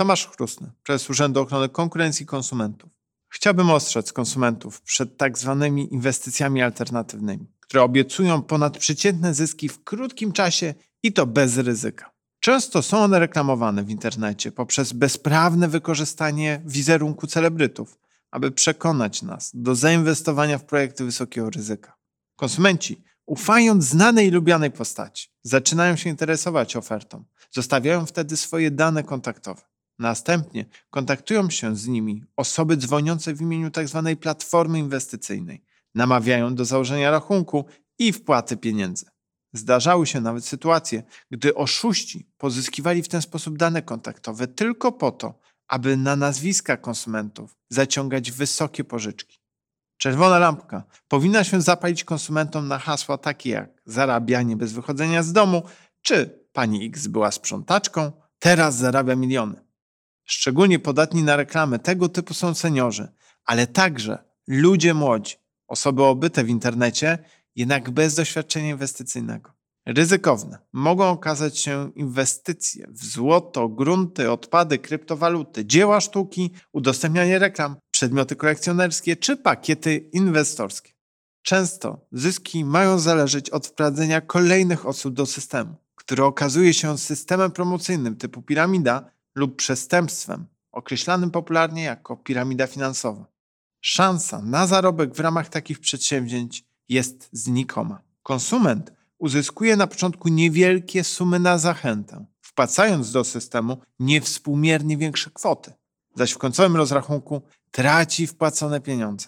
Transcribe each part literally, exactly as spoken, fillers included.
Tomasz Chrustny, prezes Urzędu Ochrony Konkurencji i Konsumentów. Chciałbym ostrzec konsumentów przed tak zwanymi inwestycjami alternatywnymi, które obiecują ponadprzeciętne zyski w krótkim czasie i to bez ryzyka. Często są one reklamowane w internecie poprzez bezprawne wykorzystanie wizerunku celebrytów, aby przekonać nas do zainwestowania w projekty wysokiego ryzyka. Konsumenci, ufając znanej i lubianej postaci, zaczynają się interesować ofertą, zostawiają wtedy swoje dane kontaktowe. Następnie kontaktują się z nimi osoby dzwoniące w imieniu tzw. platformy inwestycyjnej, namawiają do założenia rachunku i wpłaty pieniędzy. Zdarzały się nawet sytuacje, gdy oszuści pozyskiwali w ten sposób dane kontaktowe tylko po to, aby na nazwiska konsumentów zaciągać wysokie pożyczki. Czerwona lampka powinna się zapalić konsumentom na hasła takie jak zarabianie bez wychodzenia z domu, czy pani X była sprzątaczką, teraz zarabia miliony. Szczególnie podatni na reklamy tego typu są seniorzy, ale także ludzie młodzi, osoby obyte w internecie, jednak bez doświadczenia inwestycyjnego. Ryzykowne mogą okazać się inwestycje w złoto, grunty, odpady, kryptowaluty, dzieła sztuki, udostępnianie reklam, przedmioty kolekcjonerskie czy pakiety inwestorskie. Często zyski mają zależeć od wprowadzenia kolejnych osób do systemu, który okazuje się systemem promocyjnym typu piramida lub przestępstwem, określanym popularnie jako piramida finansowa. Szansa na zarobek w ramach takich przedsięwzięć jest znikoma. Konsument uzyskuje na początku niewielkie sumy na zachętę, wpłacając do systemu niewspółmiernie większe kwoty, zaś w końcowym rozrachunku traci wpłacone pieniądze.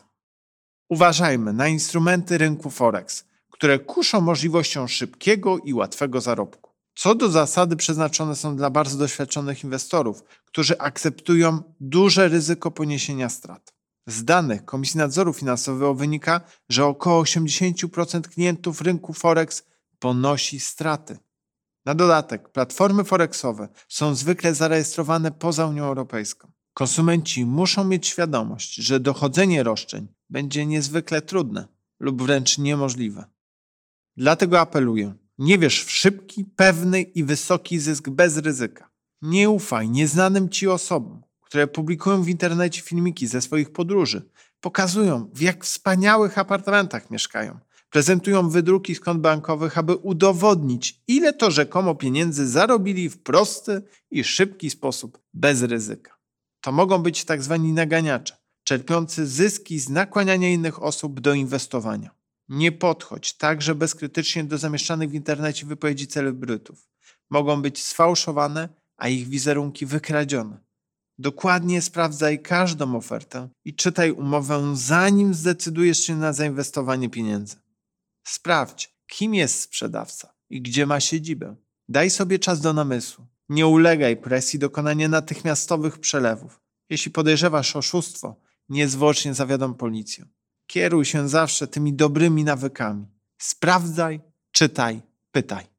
Uważajmy na instrumenty rynku Forex, które kuszą możliwością szybkiego i łatwego zarobku. Co do zasady przeznaczone są dla bardzo doświadczonych inwestorów, którzy akceptują duże ryzyko poniesienia strat. Z danych Komisji Nadzoru Finansowego wynika, że około osiemdziesiąt procent klientów rynku Forex ponosi straty. Na dodatek platformy forexowe są zwykle zarejestrowane poza Unią Europejską. Konsumenci muszą mieć świadomość, że dochodzenie roszczeń będzie niezwykle trudne lub wręcz niemożliwe. Dlatego apeluję, nie wierz w szybki, pewny i wysoki zysk bez ryzyka. Nie ufaj nieznanym ci osobom, które publikują w internecie filmiki ze swoich podróży, pokazują, w jak wspaniałych apartamentach mieszkają, prezentują wydruki z kont bankowych, aby udowodnić, ile to rzekomo pieniędzy zarobili w prosty i szybki sposób, bez ryzyka. To mogą być tak zwani naganiacze, czerpiący zyski z nakłaniania innych osób do inwestowania. Nie podchodź także bezkrytycznie do zamieszczanych w internecie wypowiedzi celebrytów. Mogą być sfałszowane, a ich wizerunki wykradzione. Dokładnie sprawdzaj każdą ofertę i czytaj umowę, zanim zdecydujesz się na zainwestowanie pieniędzy. Sprawdź, kim jest sprzedawca i gdzie ma siedzibę. Daj sobie czas do namysłu. Nie ulegaj presji dokonania natychmiastowych przelewów. Jeśli podejrzewasz oszustwo, niezwłocznie zawiadom policję. Kieruj się zawsze tymi dobrymi nawykami. Sprawdzaj, czytaj, pytaj.